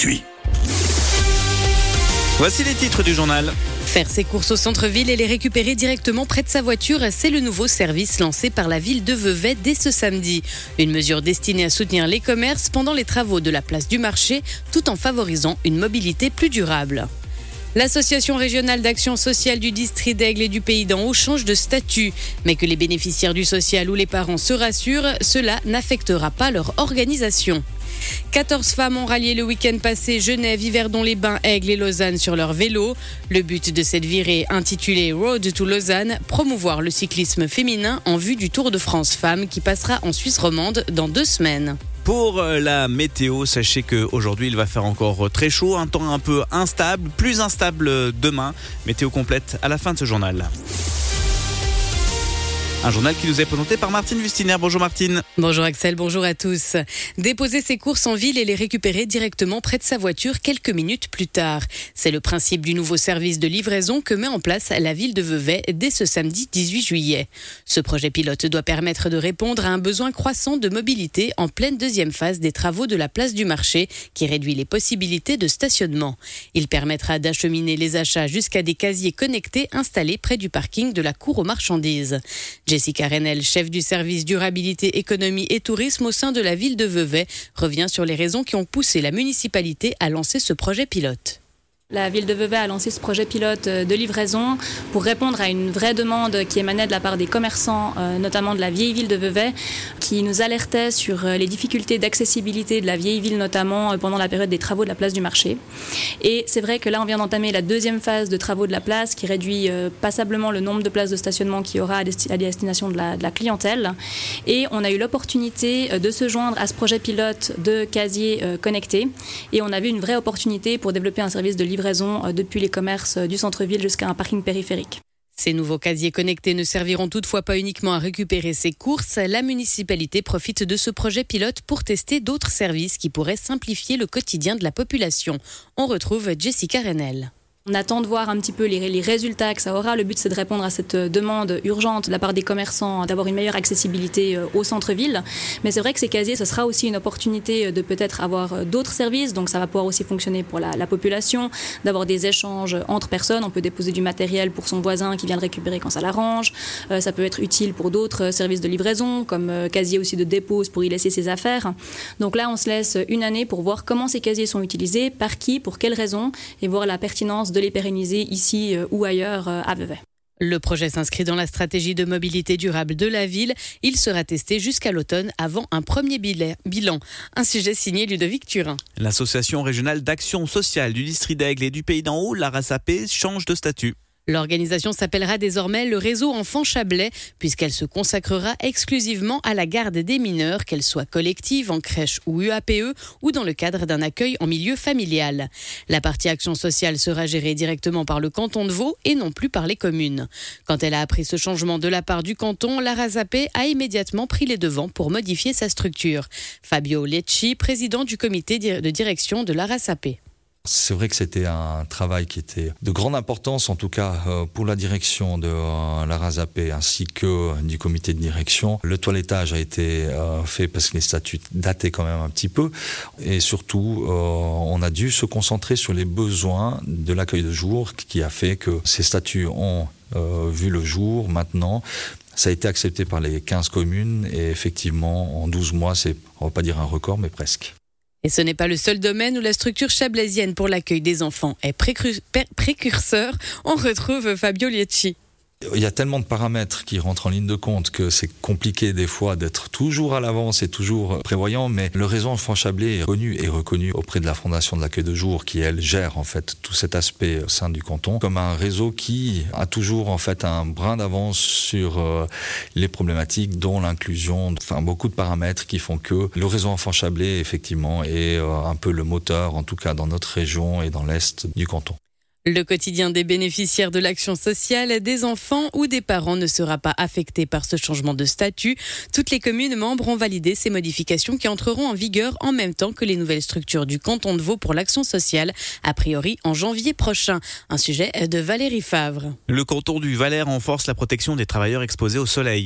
gratuit. Voici les titres du journal. Faire ses courses au centre-ville et les récupérer directement près de sa voiture, c'est le nouveau service lancé par la ville de Vevey dès ce samedi. Une mesure destinée à soutenir les commerces pendant les travaux de la place du marché, tout en favorisant une mobilité plus durable. L'association régionale d'action sociale du district d'Aigle et du Pays d'en Haut change de statut. Mais que les bénéficiaires du social ou les parents se rassurent, cela n'affectera pas leur organisation. 14 femmes ont rallié le week-end passé Genève, Yverdon-les-Bains, Aigle et Lausanne sur leur vélo. Le but de cette virée, intitulée Road to Lausanne, promouvoir le cyclisme féminin en vue du Tour de France Femmes qui passera en Suisse romande dans 2 semaines. Pour la météo, sachez qu'aujourd'hui il va faire encore très chaud, un temps un peu instable, plus instable demain. Météo complète à la fin de ce journal. Un journal qui nous est présenté par Martine Wustiner. Bonjour Martine. Bonjour Axel, bonjour à tous. Déposer ses courses en ville et les récupérer directement près de sa voiture quelques minutes plus tard. C'est le principe du nouveau service de livraison que met en place la ville de Vevey dès ce samedi 18 juillet. Ce projet pilote doit permettre de répondre à un besoin croissant de mobilité en pleine deuxième phase des travaux de la place du marché qui réduit les possibilités de stationnement. Il permettra d'acheminer les achats jusqu'à des casiers connectés installés près du parking de la cour aux marchandises. Jessica Renel, chef du service durabilité, économie et tourisme au sein de la ville de Vevey, revient sur les raisons qui ont poussé la municipalité à lancer ce projet pilote. La ville de Vevey a lancé ce projet pilote de livraison pour répondre à une vraie demande qui émanait de la part des commerçants, notamment de la vieille ville de Vevey, qui nous alertait sur les difficultés d'accessibilité de la vieille ville, notamment pendant la période des travaux de la place du marché. Et c'est vrai que là, on vient d'entamer la deuxième phase de travaux de la place qui réduit passablement le nombre de places de stationnement qu'il y aura à destination de la clientèle. Et on a eu l'opportunité de se joindre à ce projet pilote de casiers connectés. Et on a vu une vraie opportunité pour développer un service de livraison depuis les commerces du centre-ville jusqu'à un parking périphérique. Ces nouveaux casiers connectés ne serviront toutefois pas uniquement à récupérer ses courses. La municipalité profite de ce projet pilote pour tester d'autres services qui pourraient simplifier le quotidien de la population. On retrouve Jessica Renel. On attend de voir un petit peu les résultats que ça aura. Le but, c'est de répondre à cette demande urgente de la part des commerçants d'avoir une meilleure accessibilité au centre-ville. Mais c'est vrai que ces casiers, ce sera aussi une opportunité de peut-être avoir d'autres services. Donc ça va pouvoir aussi fonctionner pour la population, d'avoir des échanges entre personnes. On peut déposer du matériel pour son voisin qui vient le récupérer quand ça l'arrange. Ça peut être utile pour d'autres services de livraison, comme casier aussi de dépose pour y laisser ses affaires. Donc là, on se laisse une année pour voir comment ces casiers sont utilisés, par qui, pour quelles raisons, et voir la pertinence de les pérenniser ici ou ailleurs à Vevey. Le projet s'inscrit dans la stratégie de mobilité durable de la ville. Il sera testé jusqu'à l'automne avant un premier bilan. Un sujet signé Ludovic Turin. L'association régionale d'action sociale du district d'Aigle et du Pays d'en Haut, la RASAP, change de statut. L'organisation s'appellera désormais le réseau Enfants Chablais puisqu'elle se consacrera exclusivement à la garde des mineurs, qu'elle soit collective, en crèche ou UAPE ou dans le cadre d'un accueil en milieu familial. La partie action sociale sera gérée directement par le canton de Vaud et non plus par les communes. Quand elle a appris ce changement de la part du canton, la RASAP a immédiatement pris les devants pour modifier sa structure. Fabio Lecci, président du comité de direction de la RASAP. C'est vrai que c'était un travail qui était de grande importance, en tout cas pour la direction de la RASAP ainsi que du comité de direction. Le toilettage a été fait parce que les statuts dataient quand même un petit peu. Et surtout, on a dû se concentrer sur les besoins de l'accueil de jour qui a fait que ces statuts ont vu le jour maintenant. Ça a été accepté par les 15 communes et effectivement, en 12 mois, c'est, on va pas dire un record, mais presque. Et ce n'est pas le seul domaine où la structure chablaisienne pour l'accueil des enfants est précurseur. On retrouve Fabio Lecci. Il y a tellement de paramètres qui rentrent en ligne de compte que c'est compliqué des fois d'être toujours à l'avance et toujours prévoyant, mais le réseau Enfants Chablais est reconnu auprès de la Fondation de l'accueil de jour qui, elle, gère en fait tout cet aspect au sein du canton comme un réseau qui a toujours en fait un brin d'avance sur les problématiques dont l'inclusion, enfin beaucoup de paramètres qui font que le réseau Enfants Chablais effectivement est un peu le moteur en tout cas dans notre région et dans l'est du canton. Le quotidien des bénéficiaires de l'action sociale, des enfants ou des parents ne sera pas affecté par ce changement de statut. Toutes les communes membres ont validé ces modifications qui entreront en vigueur en même temps que les nouvelles structures du canton de Vaud pour l'action sociale, a priori en janvier prochain. Un sujet de Valérie Favre. Le canton du Valais renforce la protection des travailleurs exposés au soleil.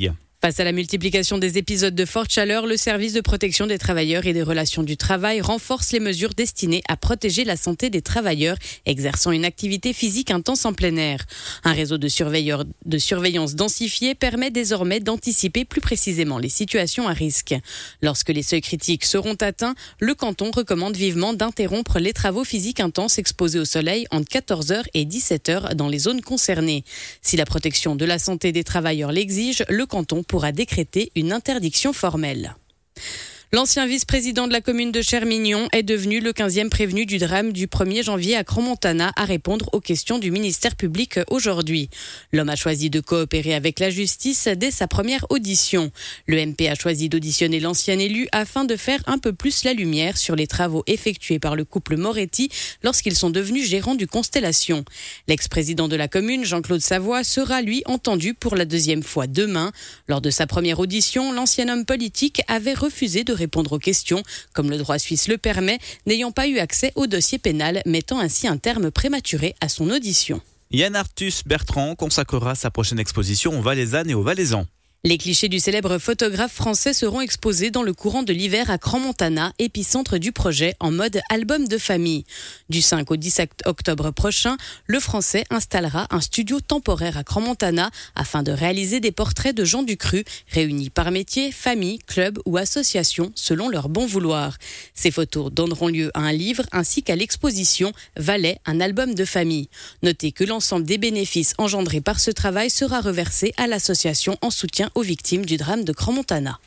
Face à la multiplication des épisodes de forte chaleur, le service de protection des travailleurs et des relations du travail renforce les mesures destinées à protéger la santé des travailleurs exerçant une activité physique intense en plein air. Un réseau de surveillance densifié permet désormais d'anticiper plus précisément les situations à risque. Lorsque les seuils critiques seront atteints, le canton recommande vivement d'interrompre les travaux physiques intenses exposés au soleil entre 14h et 17h dans les zones concernées. Si la protection de la santé des travailleurs l'exige, le canton pourra décréter une interdiction formelle. L'ancien vice-président de la commune de Chermignon est devenu le 15e prévenu du drame du 1er janvier à Crans-Montana à répondre aux questions du ministère public aujourd'hui. L'homme a choisi de coopérer avec la justice dès sa première audition. Le MP a choisi d'auditionner l'ancien élu afin de faire un peu plus la lumière sur les travaux effectués par le couple Moretti lorsqu'ils sont devenus gérants du Constellation. L'ex-président de la commune, Jean-Claude Savoie, sera lui entendu pour la deuxième fois demain. Lors de sa première audition, l'ancien homme politique avait refusé de répondre aux questions, comme le droit suisse le permet, n'ayant pas eu accès au dossier pénal, mettant ainsi un terme prématuré à son audition. Yann Arthus Bertrand consacrera sa prochaine exposition aux Valaisans et aux Valaisans. Les clichés du célèbre photographe français seront exposés dans le courant de l'hiver à Crans-Montana, épicentre du projet en mode album de famille. Du 5 au 10 octobre prochain, le Français installera un studio temporaire à Crans-Montana afin de réaliser des portraits de gens du cru, réunis par métier, famille, club ou association selon leur bon vouloir. Ces photos donneront lieu à un livre ainsi qu'à l'exposition Valais, un album de famille. Notez que l'ensemble des bénéfices engendrés par ce travail sera reversé à l'association en soutien aux victimes du drame de Crans-Montana.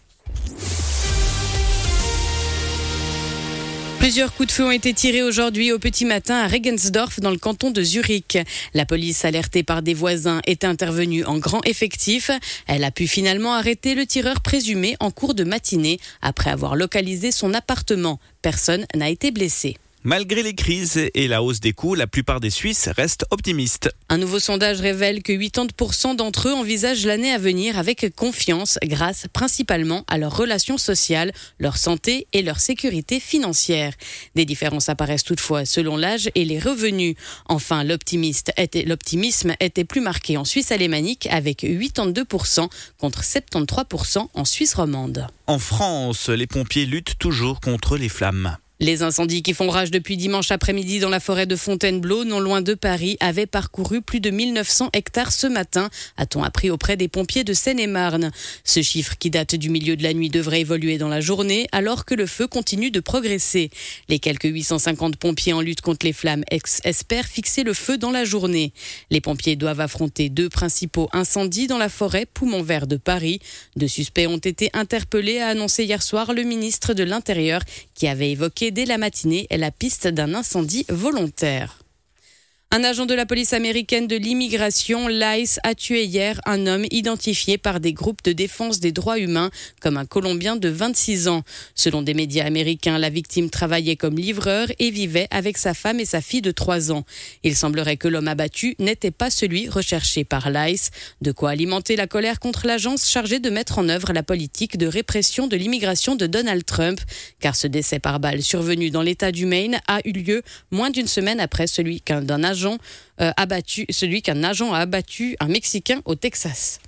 Plusieurs coups de feu ont été tirés aujourd'hui au petit matin à Regensdorf dans le canton de Zurich. La police, alertée par des voisins, est intervenue en grand effectif. Elle a pu finalement arrêter le tireur présumé en cours de matinée après avoir localisé son appartement. Personne n'a été blessé. Malgré les crises et la hausse des coûts, la plupart des Suisses restent optimistes. Un nouveau sondage révèle que 80% d'entre eux envisagent l'année à venir avec confiance grâce principalement à leurs relations sociales, leur santé et leur sécurité financière. Des différences apparaissent toutefois selon l'âge et les revenus. Enfin, l'optimisme était plus marqué en Suisse alémanique avec 82% contre 73% en Suisse romande. En France, les pompiers luttent toujours contre les flammes. Les incendies qui font rage depuis dimanche après-midi dans la forêt de Fontainebleau, non loin de Paris, avaient parcouru plus de 1900 hectares ce matin, a-t-on appris auprès des pompiers de Seine-et-Marne. Ce chiffre qui date du milieu de la nuit devrait évoluer dans la journée alors que le feu continue de progresser. Les quelques 850 pompiers en lutte contre les flammes espèrent fixer le feu dans la journée. Les pompiers doivent affronter 2 principaux incendies dans la forêt Poumon Vert de Paris. 2 suspects ont été interpellés, a annoncé hier soir le ministre de l'Intérieur qui avait évoqué dès la matinée la piste d'un incendie volontaire. Un agent de la police américaine de l'immigration, l'ICE, a tué hier un homme identifié par des groupes de défense des droits humains comme un Colombien de 26 ans. Selon des médias américains, la victime travaillait comme livreur et vivait avec sa femme et sa fille de 3 ans. Il semblerait que l'homme abattu n'était pas celui recherché par l'ICE, de quoi alimenter la colère contre l'agence chargée de mettre en œuvre la politique de répression de l'immigration de Donald Trump, car ce décès par balle survenu dans l'État du Maine a eu lieu moins d'une semaine après celui qu'un agent a abattu un Mexicain au Texas.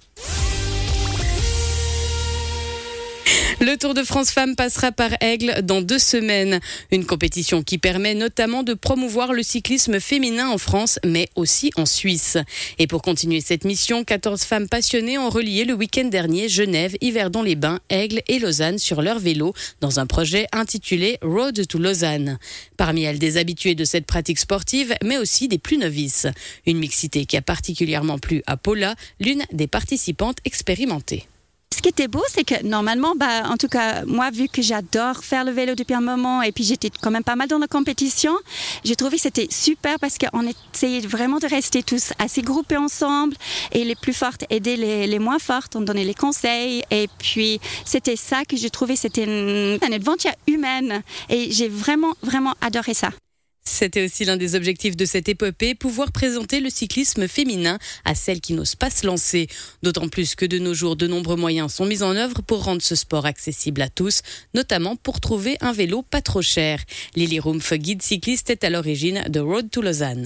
Le Tour de France Femmes passera par Aigle dans 2 semaines. Une compétition qui permet notamment de promouvoir le cyclisme féminin en France, mais aussi en Suisse. Et pour continuer cette mission, 14 femmes passionnées ont relié le week-end dernier Genève, Yverdon-les-Bains, Aigle et Lausanne sur leur vélo dans un projet intitulé Road to Lausanne. Parmi elles, des habitués de cette pratique sportive, mais aussi des plus novices. Une mixité qui a particulièrement plu à Paula, l'une des participantes expérimentées. Ce qui était beau, c'est que normalement, en tout cas, moi, vu que j'adore faire le vélo depuis un moment et puis j'étais quand même pas mal dans la compétition, j'ai trouvé que c'était super parce qu'on essayait vraiment de rester tous assez groupés ensemble et les plus fortes aidaient les moins fortes, on donnait les conseils et puis c'était ça que j'ai trouvé, c'était une aventure humaine et j'ai vraiment, vraiment adoré ça. C'était aussi l'un des objectifs de cette épopée, pouvoir présenter le cyclisme féminin à celles qui n'osent pas se lancer. D'autant plus que de nos jours, de nombreux moyens sont mis en œuvre pour rendre ce sport accessible à tous, notamment pour trouver un vélo pas trop cher. Lily Rumpf, guide cycliste, est à l'origine de Road to Lausanne.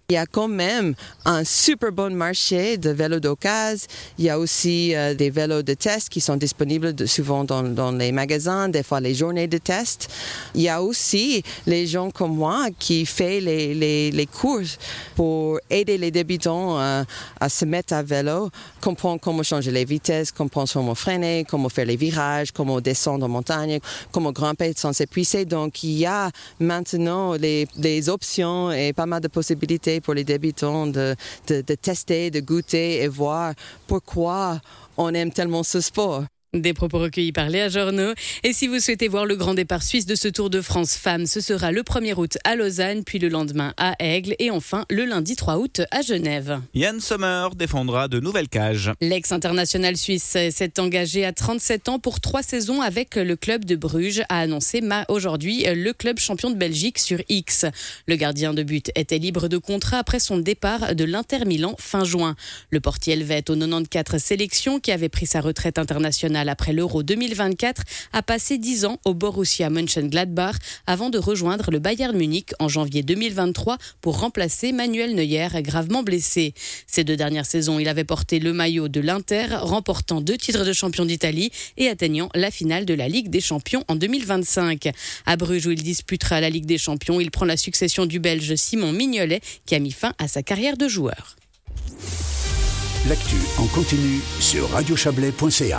Il y a quand même un super bon marché de vélos d'occasion. Il y a aussi des vélos de test qui sont disponibles souvent dans les magasins, des fois les journées de test. Il y a aussi les gens comme moi qui font les courses pour aider les débutants à se mettre à vélo, comprendre comment changer les vitesses, comprendre comment freiner, comment faire les virages, comment descendre en montagne, comment grimper sans s'épuiser. Donc il y a maintenant des options et pas mal de possibilités pour les débutants de tester, de goûter et voir pourquoi on aime tellement ce sport. Des propos recueillis par Léa Journeau. Et si vous souhaitez voir le grand départ suisse de ce Tour de France femmes, ce sera le 1er août à Lausanne, puis le lendemain à Aigle et enfin le lundi 3 août à Genève. Yann Sommer défendra de nouvelles cages. L'ex-international suisse s'est engagé à 37 ans pour 3 saisons avec le club de Bruges, a annoncé aujourd'hui le club champion de Belgique sur X. Le gardien de but était libre de contrat après son départ de l'Inter Milan fin juin. Le portier helvète aux 94 sélections, qui avait pris sa retraite internationale après l'Euro 2024, a passé 10 ans au Borussia Mönchengladbach avant de rejoindre le Bayern Munich en janvier 2023 pour remplacer Manuel Neuer, gravement blessé. Ces 2 dernières saisons, il avait porté le maillot de l'Inter, remportant 2 titres de champion d'Italie et atteignant la finale de la Ligue des Champions en 2025. À Bruges, où il disputera la Ligue des Champions, il prend la succession du Belge Simon Mignolet, qui a mis fin à sa carrière de joueur. L'actu en continu sur radiochablais.ca.